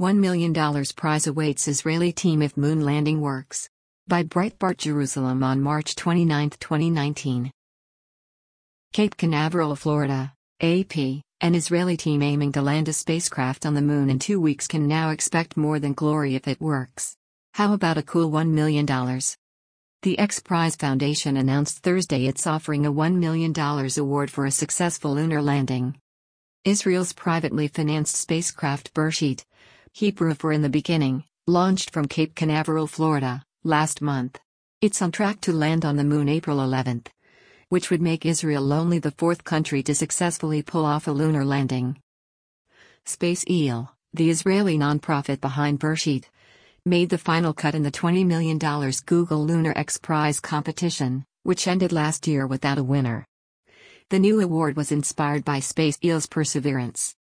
$1 million prize awaits Israeli team if moon landing works. By Breitbart Jerusalem on March 29, 2019. Cape Canaveral, Florida, AP, an Israeli team aiming to land a spacecraft on the moon in 2 weeks can now expect more than glory if it works. How about a cool $1 million? The X Prize Foundation announced Thursday it's offering a $1 million award for a successful lunar landing. Israel's privately financed spacecraft Beresheet, Hebrew for in the beginning, launched from Cape Canaveral, Florida, last month. It's on track to land on the moon April 11, which would make Israel only the fourth country to successfully pull off a lunar landing. Space Eel, the Israeli nonprofit behind Beresheet, made the final cut in the $20 million Google Lunar X Prize competition, which ended last year without a winner. The new award was inspired by Space Eel's perseverance.